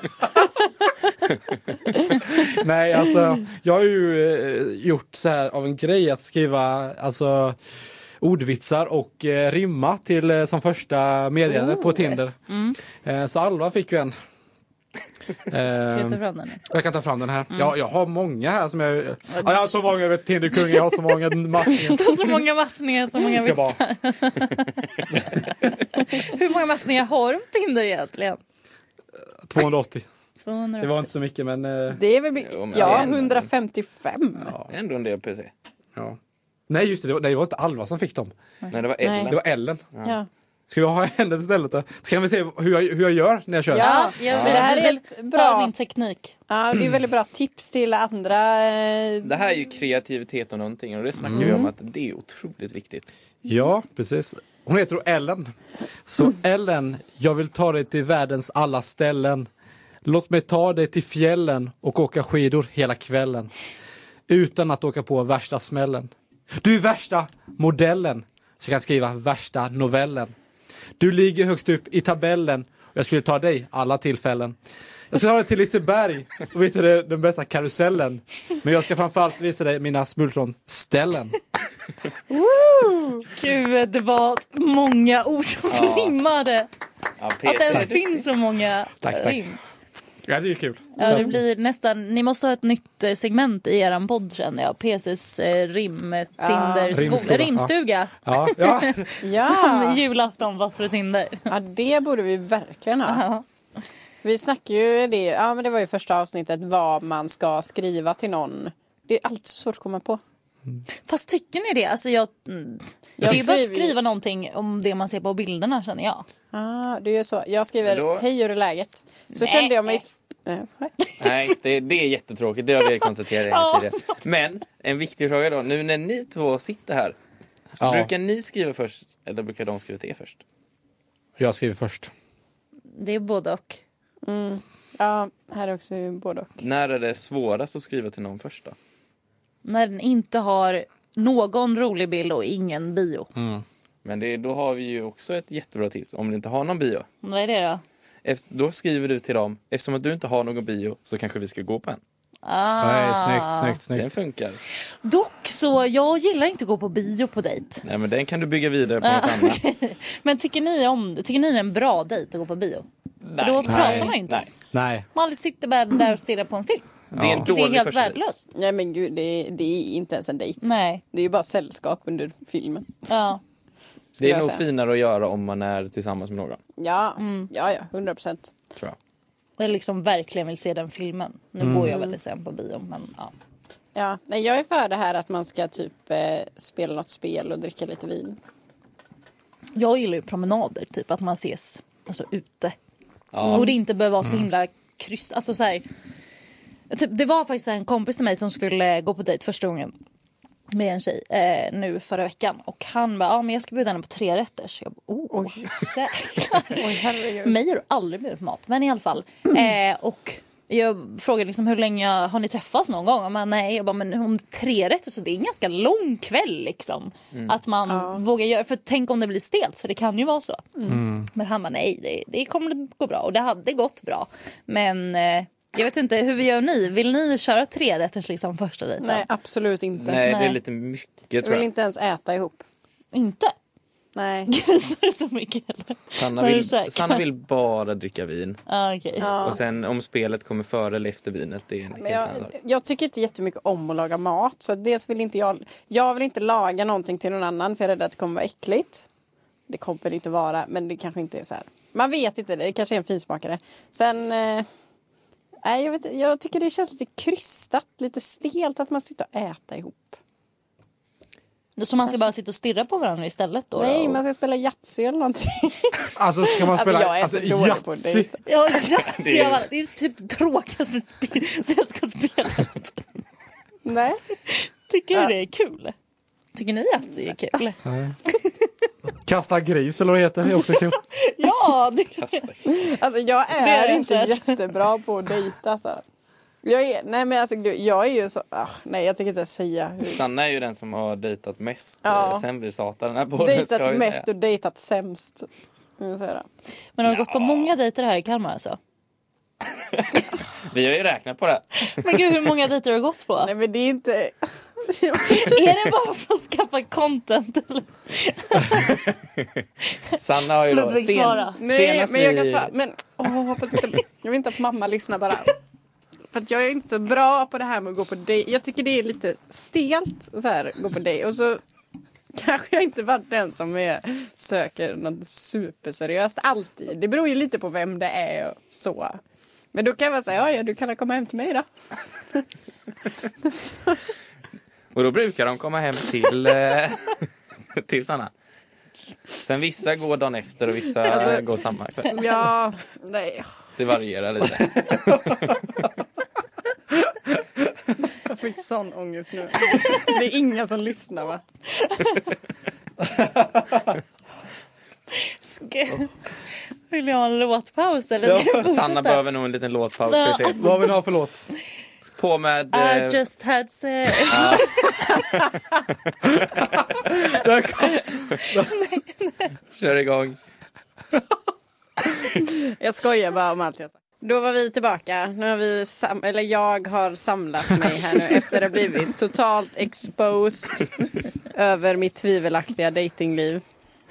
Nej, alltså jag har ju eh, gjort så här av en grej att skriva alltså ordvitsar och eh, rimma till eh, som första meddelande oh. på Tinder. Mm. Eh, så Alva fick ju en. Kan jag ta fram den? Jag kan ta fram den här. Mm. Jag, jag har många här som jag... Ja, jag har så många, vet Tinderkung, jag har så många matchningar. Du har så många matchningar, så många vitsar. Hur många matchningar har du på Tinder egentligen? tvåhundraåttio. tvåhundraåttio. Det var inte så mycket, men... Eh... Det är väl... Jo, ja, hundrafemtiofem. Ja, ändå en del P C. Ja. Nej, just det. Det var, det var inte Alva som fick dem. Nej, det var Ellen. Nej. Det var Ellen. Ja. Ja. Ska vi ha henne istället då? Så kan vi se hur jag, hur jag gör när jag kör. Ja, jag vill, det här är ett bra min teknik. Ja, det är väldigt bra tips till andra. Det här är ju kreativitet och någonting och det snackar mm. vi om att det är otroligt viktigt. Ja, precis. Hon heter då Ellen. Så Ellen, jag vill ta dig till världens alla ställen. Låt mig ta dig till fjällen och åka skidor hela kvällen. Utan att åka på värsta smällen. Du är värsta modellen. Så jag kan skriva värsta novellen. Du ligger högst upp i tabellen. Och jag skulle ta dig alla tillfällen. Jag ska ta dig till Liseberg och visa dig den bästa karusellen. Men jag ska framförallt visa dig mina smultronställen. Woo! Gud, det var många ord som ja. rimmade. Ja, att det ens finns så många tack, tack. rim. Ja, det är kul. Ja, det blir nästan, ni måste ha ett nytt segment i eran podd känner jag. P C:s eh, rim, Tinder, rimstuga. Skola, rimstuga. Ja, ja. ja. Som julafton fast för Tinder. Ja, det borde vi verkligen ha. Ja. Vi snackar ju det, ja men det var ju första avsnittet vad man ska skriva till någon. Det är alltid så svårt att komma på. Mm. Fast tycker ni det? Alltså jag, jag det är bara att skriva någonting om det man ser på bilderna känner jag. Ja, ah, det är ju så. Jag skriver då... hej, hur är läget? Så Nej. kände jag mig... Nej, det, det är jättetråkigt. Det har vi konstaterat ja. tidigare. Men en viktig fråga då. Nu när ni två sitter här. Ja. Brukar ni skriva först eller brukar de skriva till er först? Jag skriver först. Det är både och. Mm. Ja, här är också både och. När är det svårast att skriva till någon först då? När den inte har någon rolig bild och ingen bio. Mm. Men det, då har vi ju också ett jättebra tips. Om du inte har någon bio. Vad är det då? Efter, då skriver du till dem. Eftersom att du inte har någon bio så kanske vi ska gå på en. Ah. Nej, snyggt, snyggt, snyggt. Den funkar. Dock så, jag gillar inte att gå på bio på dejt. Nej, men den kan du bygga vidare på ah, något annat. Okay. Men tycker ni om tycker ni det är en bra dejt att gå på bio? Nej. Då pratar Nej. man inte. Nej. Nej. Man aldrig sitter bara där och stirrar på en film. Ja. Det är, en det är helt värdelöst. Nej men gud, det är, det är inte ens en dejt. Nej. Det är ju bara sällskap under filmen. Ja. Det är nog säga. finare att göra om man är tillsammans med någon. Ja, mm. ja, ja, hundra procent. Tror jag. jag liksom verkligen vill se den filmen. Nu Mm. går jag väl till sen på bio, men ja. Ja, nej, jag är för det här att man ska typ eh, spela något spel och dricka lite vin. Jag gillar ju promenader, typ att man ses alltså ute. Ja. Och det inte behöver vara så himla kryss. Alltså så här, typ, det var faktiskt en kompis till mig som skulle gå på dejt första gången med en tjej eh, nu förra veckan. Och han bara, ja men jag ska bjuda henne på tre rätter. Så jag bara, oh, Oj. jäklar. Oj, herregud. Mig har du aldrig bjudit på mat, men i alla fall. Eh, och jag frågade liksom hur länge har ni träffats någon gång? Och man, nej, jag bara, men om tre rätter så det är en ganska lång kväll liksom. Mm. Att man Ja. vågar göra, för tänk om det blir stelt, för det kan ju vara så. Mm. Men han bara, nej, det, det kommer gå bra. Och det hade gått bra. Men eh, jag vet inte, hur gör ni? Vill ni köra tre rätters liksom första dejten? Nej, absolut inte. Nej, det Nej. är lite mycket Jag tror vill jag. inte ens äta ihop. Inte? Nej. Grisar det så mycket eller? Sanna Var du vill, säker? Sanna vill bara dricka vin. Ah, okej. Ja. Och sen om spelet kommer före eller efter vinet, det är en Men helt jag, annan sak. jag tycker inte jättemycket om att laga mat. Så dels vill inte jag... Jag vill inte laga någonting till någon annan för jag är rädd att det kommer vara äckligt. Det kommer inte vara, men det kanske inte är så här. Man vet inte, det kanske är en finsmakare. Sen... Eh, nej, jag, vet, jag tycker det känns lite krystat, lite stelt att man sitter och äter ihop. Så man ska bara sitta och stirra på varandra istället då? Nej, då? man ska spela Yatzy eller någonting. Alltså ska man Alltså spela jag är alltså, så dålig på Yatzy? dejt. Ja, ja, Det det, är- är... det är typ det tråkigaste spel så jag ska spela. Nej. Tycker Ja. du det är kul? Tycker ni att det är kul? Nej. Kasta gris eller vad det heter, det är också kul. Ja, det Kasta. Alltså jag Det är är jag inte säkert. jättebra på att dejta så. Jag är, nej men alltså gud, jag är ju så, ah, nej jag tänker inte säga hur. Sanna är ju den som har dejtat mest. Ja. eh, Sen vi satan den här podden, ska Dejtat jag ju mest säga. och dejtat sämst. Nu säger jag. Men har du gått på Ja. många dejter här i Kalmar alltså? Vi har ju räknat på det. Men gud, hur många dejter har du gått på? Nej men det är inte. Är det bara för att skaffa content eller? Sanna har ju då Ludvig, svara. Nej senast men jag kan vi- svara. Men åh, hoppas inte. Jag vill inte att mamma lyssnar bara. För att jag är inte så bra på det här med att gå på dejt. Jag tycker det är lite stelt och så här gå på dejt och så kanske jag inte varit den som är, söker något superseriöst alltid. Det beror ju lite på vem det är och så. Men då kan jag bara säga, ja, ja du kan komma hem till mig då. Och då brukar de komma hem till, eh, till Sanna. Sen vissa går dagen efter och vissa Alltså- går samma kväll. Ja, nej. Det varierar lite. Jag fick sån ångest nu. Det är inga som lyssnar va? Ska- Vill jag ha en låtpaus eller ska jag Sanna fortsätta? behöver nog en liten låtpaus. Ska vi se. Vad vill du ha för låt? På med... eh, I just had sex. ja, Där kom. kör igång. Jag skojar bara om allt jag sagt. Då var vi tillbaka. Nu har vi sam- eller jag har samlat mig här nu efter att ha blivit totalt exposed över mitt tvivelaktiga datingliv.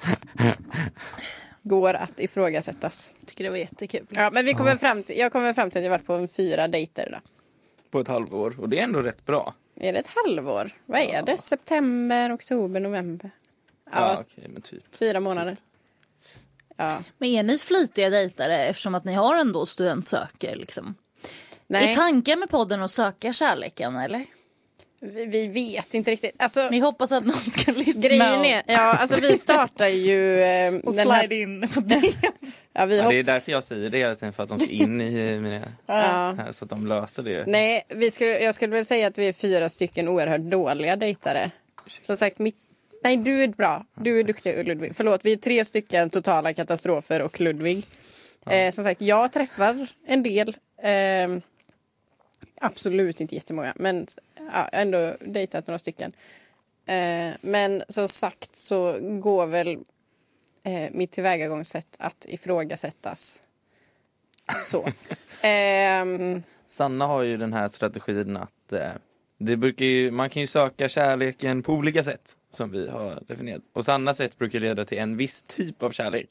Går att ifrågasättas. Tycker det var jättekul. Ja, men vi kommer fram till, jag kommer fram till att jag varit på en fyra dejter då. På ett halvår. Och det är ändå rätt bra. Är det ett halvår? Vad är det? September, oktober, november? Ja, Ja, okej, men typ. fyra månader. Ja. Men är ni flitiga dejtare eftersom att ni har ändå studentsöker liksom? Nej, Är tanken med podden att söka kärleken eller? vi, vi vet inte riktigt. Alltså, Ni hoppas att någon ska lyssna grejen och, är, ja, alltså vi startar ju eh, och den här, slide in på det. ja, vi Ja, hopp, det är därför jag säger det hela tiden. För att de ska in i mina ja. här. Så att de löser det. Nej, vi skulle, jag skulle väl säga att vi är fyra stycken oerhört dåliga dejtare. Som sagt, mitt, nej du är bra. Du är duktig Ludvig. Förlåt, vi är tre stycken totala katastrofer och Ludvig. Ja. Eh, som sagt, jag träffar en del. Eh, absolut inte jättemånga. Men ja, ändå dejtat några stycken. Eh, men som sagt så går väl eh, mitt tillvägagångssätt att ifrågasättas. Så. Ehm... Sanna har ju den här strategin att eh, det brukar ju, man kan ju söka kärleken på olika sätt som vi har definierat. Och Sannas sätt brukar leda till en viss typ av kärlek.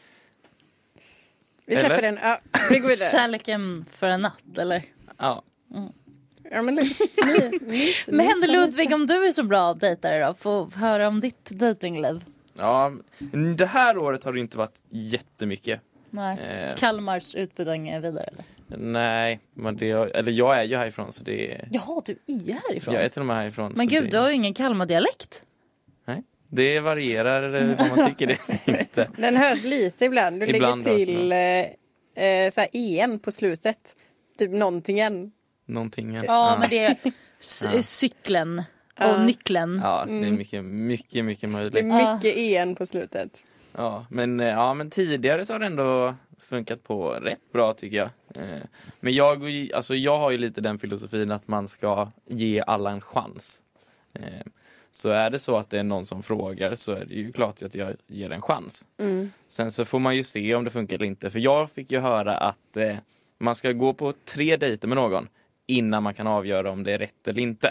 Vi släpper Eller? den. Ja, vi går vidare. Kärleken för en natt eller? Ja. Ja, men, ni, ni, ni, Men ni- händer Ludvig, om du är så bra dejtare då, få höra om ditt datingliv. Ja, det här året har det inte varit jättemycket. Nej. Eh, Kalmars utbildning är vidare eller? nej, men det, eller jag är ju härifrån så det är... Jaha, du är härifrån. Jag är till och med härifrån. Men gud, det, du har ju ingen Kalmar-dialekt. Nej, det varierar eh, vad man tycker det är inte. Den hörs lite ibland. Du Ibland lägger till eh, eh, så här en på slutet. Typ någontingen. Någonting. Ja, Ja, men det är c- Ja. cykeln och Ja. nyckeln. Ja, det är mycket, mycket, mycket Det är möjligt. mycket en på slutet. Ja, men, eh, ja, men tidigare så har det ändå funkat på rätt bra tycker jag. Eh, Men jag, och ju- alltså, jag har ju lite den filosofin att man ska ge alla en chans. Eh, Så är det så att det är någon som frågar så är det ju klart att jag ger en chans. Mm. Sen så får man ju se om det funkar eller inte. För jag fick ju höra att eh, man ska gå på tre dejter med någon innan man kan avgöra om det är rätt eller inte.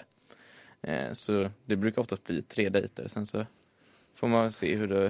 Eh, så det brukar oftast bli tre dejter. Sen så får man se hur det,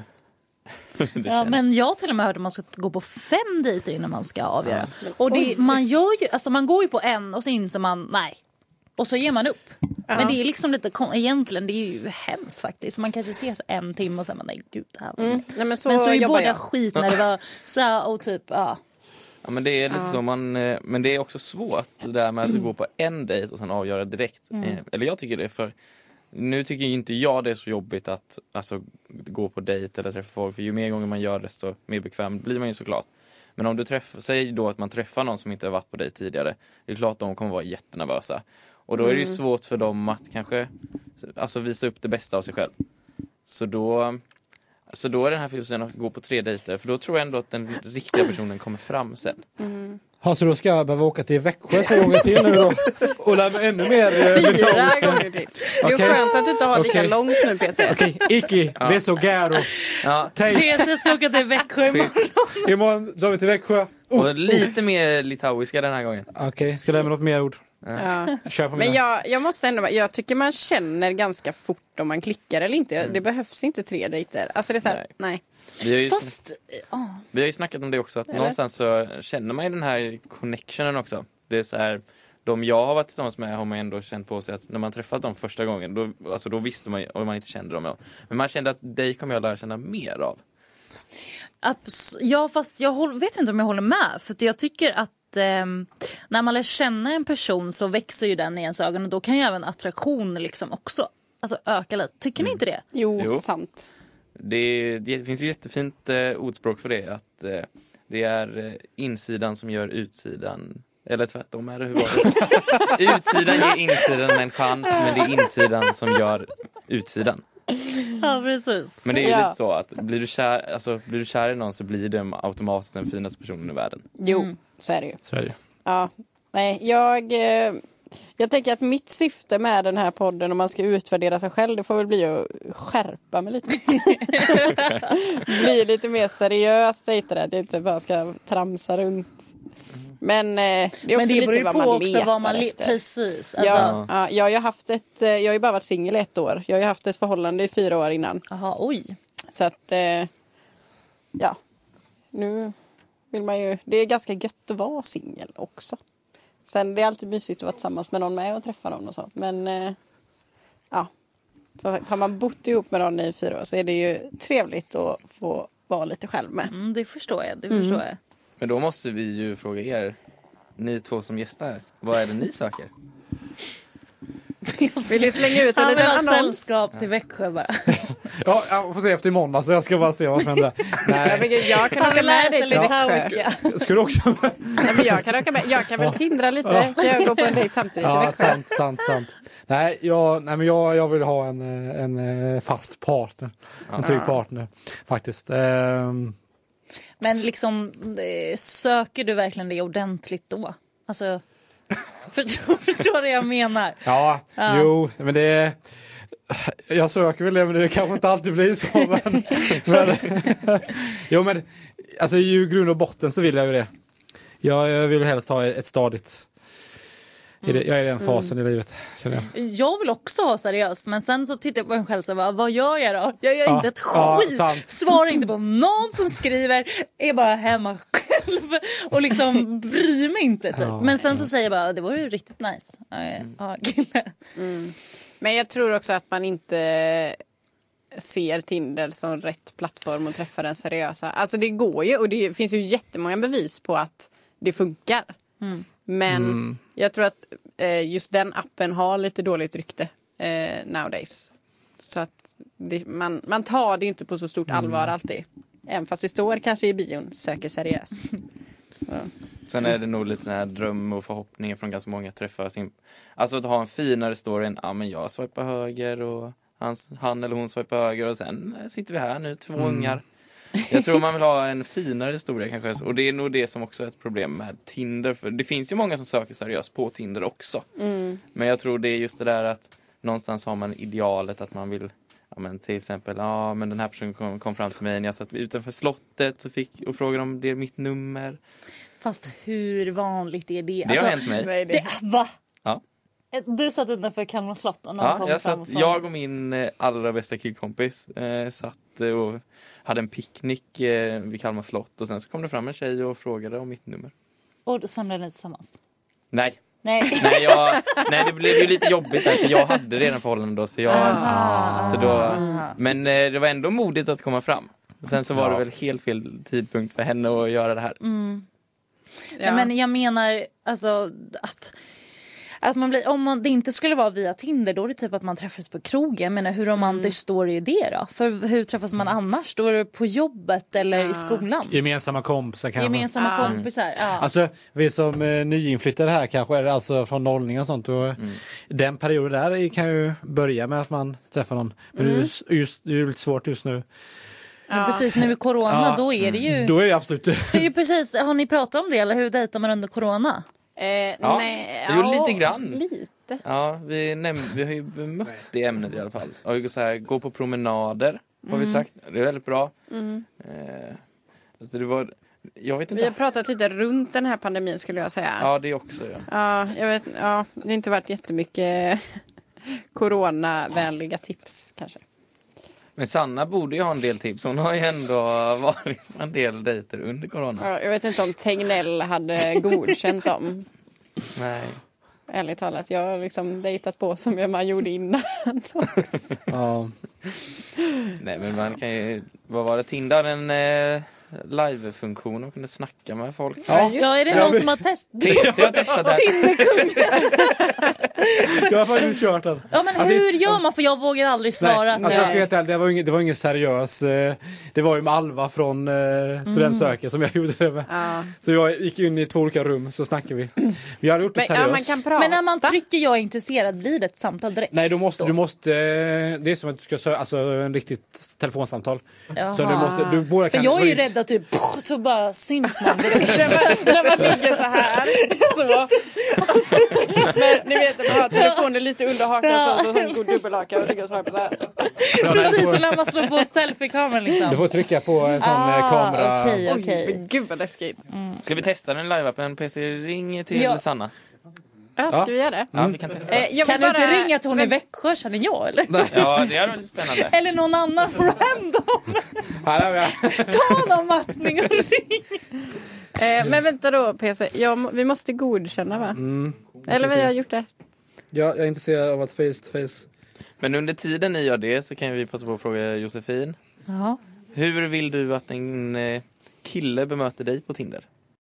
hur det Ja, känns. men jag har till och med hört att man ska gå på fem dejter innan man ska avgöra. Ja. Och det, man gör ju, alltså man går ju på en och så inser man, nej. Och så ger man upp. Ja. Men det är liksom lite, kon- egentligen det är ju hemskt faktiskt. Man kanske ses en timme och sen, nej gud, det här var Mm. Nej, men så, Men så är ju jobbar båda jag. skit när det var så här, och typ, ja. Ja, men det är lite Ja. så man, eh, men det är också svårt det där med att gå på en dejt och sen avgöra direkt. Mm. Eh, Eller jag tycker det, för nu tycker inte jag det är så jobbigt att alltså, gå på dejt eller träffa folk. För ju mer gånger man gör det desto mer bekväm blir man ju såklart. Men om du träffar, säg då att man träffar någon som inte har varit på dejt tidigare. Det är klart att de kommer vara jättenervösa. Och då är det ju Mm. svårt för dem att kanske alltså, visa upp det bästa av sig själv. Så då, så då är den här filosofin att gå på tre dejter. För då tror jag ändå att den riktiga personen kommer fram sen. Mm. Ja, så då ska jag behöva åka till Växjö två gånger till nu då och lära mig ännu mer. eh, Fyra litauiska. gånger till. Det är Okej. skönt att du inte har lika Okej. långt nu P C. Okej, Iki, Ja. Vesogaro, Ja, Tej. P C ska åka till Växjö imorgon. Imorgon drar vi till Växjö. Oh, och lite mer litauiska den här gången. Okej, ska jag lära mig något mer ord? Ja. Kör på Men mina. jag, jag måste ändå, jag tycker man känner ganska fort om man klickar eller inte. Mm. Det behövs inte tre dejter. Alltså det är så här, Nej. nej. Vi har ju, Fast, ja. vi har ju snackat om det också. Att Eller? någonstans så känner man ju den här connectionen också. Det är så här, de jag har varit tillsammans med har man ändå känt på sig att när man träffat dem första gången, då, alltså då visste man ju om man inte kände dem. Ja. Men man kände att dig kommer jag lära känna mer av. Abs- ja, fast jag håll- vet inte om jag håller med. För att jag tycker att ehm, när man lär känna en person så växer ju den i ens ögon. Och då kan ju även attraktion liksom också alltså, öka lite. Tycker ni inte det? Jo, Jo. sant. Det, det finns ju jättefint eh, ordspråk för det. Att eh, det är eh, insidan som gör utsidan. Eller tvärtom är det, hur var det? Utsidan ger insidan en chans, men det är insidan som gör utsidan. Ja, precis. Men det är ju Ja. lite så att blir du kär, alltså, blir du kär i någon så blir det automatiskt den finaste personen i världen. Jo, Mm. så är det ju. Så är det. Ja, nej, jag, eh, jag tänker att mitt syfte med den här podden om man ska utvärdera sig själv, det får väl bli att skärpa mig lite. Bli lite mer seriös, dejta det, att jag inte bara ska tramsa runt. Men eh, det är också Men det beror lite ju vad på man också letar vad man le- efter. Precis. Alltså, Ja, ja, jag har ju haft ett, eh, jag har ju bara varit singel i ett år. Jag har ju haft ett förhållande i fyra år innan. aha, oj. Så att, eh, ja, nu vill man ju, det är ganska gött att vara singel också. Sen det är alltid mysigt att vara tillsammans med någon med och träffa någon och så. Men, eh, ja, som sagt, har man bott ihop med någon i fyra år så är det ju trevligt att få vara lite själv med. Mm, det förstår jag, det Mm. förstår jag. Men då måste vi ju fråga er, ni två som gästar, vad är det ni söker? Vill du slänga ut en Han vill liten ha annons? sällskap till Växjö bara. Ja, jag får se efter imorgon så jag ska bara se vad som händer. Ja, Nej, men gud, jag kan Han åka vill med lära dig sig till lite Växjö. hauska. ska du också med? Nej, men jag kan åka med. Jag kan väl tindra lite. Kan jag gå på en dejt samtidigt i Ja, Växjö? sant, sant, sant. Nej, jag, nej men jag, jag vill ha en, en eh, fast partner. En trygg partner, faktiskt. Ehm, Men liksom, eh, söker du verkligen det ordentligt då? Alltså, förstår, förstår det jag menar? ja, Ja. jo, men det är... Jag söker väl det, men det kanske inte alltid blir så. Men, men, jo, men alltså i grund och botten så vill jag ju det. Jag, jag vill helst ha ett stadigt... I det, jag är i den fasen i livet, känner jag. Jag vill också ha seriöst, men sen så tittar jag på mig själv och bara, vad gör jag då? Jag gör Ja, inte ett ja, skit, sant. svarar inte på någon som skriver, är bara hemma själv och liksom bryr mig inte typ. Ja. Men sen så säger jag bara, det vore ju riktigt nice. Ja, ja, kille. Mm. Men jag tror också att man inte ser Tinder som rätt plattform att träffa den seriösa. Alltså det går ju och det finns ju jättemånga bevis på att det funkar. Mm. Men mm. jag tror att eh, just den appen har lite dåligt rykte eh, nowadays. Så att det, man, man tar det inte på så stort allvar mm. alltid. Även fast det står kanske i bion, söker seriöst. Ja. Sen är det nog lite den här dröm och förhoppningar från ganska många att träffa sin... Alltså att ha en finare story än, ja men jag swipar höger och hans, han eller hon swipar höger och sen sitter vi här nu, två mm. ungar. Jag tror man vill ha en finare historia kanske. Och det är nog det som också är ett problem med Tinder. För det finns ju många som söker seriöst på Tinder också. Mm. Men jag tror det är just det där att någonstans har man idealet att man vill... Ja, men till exempel, ja men den här personen kom, kom fram till mig när jag satt utanför slottet så fick, och frågade om det är mitt nummer. Fast hur vanligt är det? Det alltså, har hänt mig. Nej, det, va? Ja. Du satt utanför Kalmar slott och någon ja, kom jag, fram satt, jag och min eh, allra bästa killkompis eh, satt eh, och hade en picknick eh, vid Kalmar slott. Och sen så kom det fram en tjej och frågade om mitt nummer. Och då samlade ni tillsammans? Nej. Nej. nej, jag, nej, det blev ju lite jobbigt där, för jag hade redan förhållanden då. Så jag, aha, så då aha. Men eh, det var ändå modigt att komma fram. Sen så var ja. det väl helt fel tidpunkt för henne att göra det här. Mm. Ja. Nej, men jag menar alltså att... Att man blir, om man, det inte skulle vara via Tinder, då är det typ att man träffas på krogen. Men hur romantiskt mm. står det det då? För hur träffas man annars? Då är det på jobbet eller ja. i skolan? Gemensamma kompisar kanske. Gemensamma ja. kompisar, ja. Alltså vi som eh, nyinflyttade här kanske är det alltså från nollning och sånt. Och mm. den perioden där kan ju börja med att man träffar någon. Men mm. just, just, det är ju lite svårt just nu. Men precis, nu i corona, ja. då är det ju... Då är det absolut... Det är ju precis, har ni pratat om det eller hur dejtar man under corona? Eh, ja, nej, jo, ja, lite grann. Lite. Ja, vi, näm- vi har ju bemött det ämnet i alla fall. Och så här, gå på promenader har mm. vi sagt. Det är väldigt bra. Mm. Eh, alltså det var, jag vet inte. Vi har pratat lite runt den här pandemin skulle jag säga. Ja, det också. Ja, ja jag vet. Ja, det har inte varit jättemycket coronavänliga tips kanske. Men Sanna borde ju ha en del tips. Hon har ju ändå varit på en del dejter under corona. Ja, jag vet inte om Tegnell hade godkänt dem. Nej. Ärligt talat, jag har liksom dejtat på som man gjorde innan också. Ja. Nej, men man kan ju... Vad var det? Tinder en eh, live-funktion och kunde snacka med folk. Ja, ja är det någon som har testat? T C har testat det. Tinderkungen. Jag har faktiskt kört den. Ja, men alltså, hur gör man? För jag vågar aldrig svara. Nej, alltså, jag ska veta, det var inget, det var inget seriös. Det var ju med Alva från eh, Studentsöker som jag gjorde det med. Ja. Så jag gick in i två olika rum så snackade vi. Vi hade gjort det seriöst. Ja, man kan prata. Men när man trycker jag är intresserad blir det ett samtal direkt? Nej, du måste, du måste det är som att du ska söka, alltså en riktigt telefonsamtal. Jaha. Så du måste, du båda kan. För jag är ju rädd att typ så bara syns man direkt. När man ligger så här. Så. Men ni vet att man har telefonen lite under hakan ja. så, så som går dubbelhaka och ligger så här på så här. Ja, precis, så när man slår på selfie-kameran liksom. Du får trycka på en sån ah, kamera. Okej, okay, okej. Okay. Gud vad läskigt. Mm. Ska vi testa den live-appen? P C, ring till ja. Sanna. Ja, ska vi göra det? Ja, vi kan testa. Eh, kan bara... du inte ringa till hon i Växjö, känner jag, eller? Ja, det är väldigt spännande. Eller någon annan random. Ta någon matchning och ring. Eh, men vänta då, P C. Ja, vi måste godkänna, va? Mm, eller vad jag har gjort det? Ja, jag är intresserad av att face to face. Men under tiden ni gör det så kan vi passa på att fråga Josefin. Jaha. Hur vill du att en kille bemöter dig på Tinder?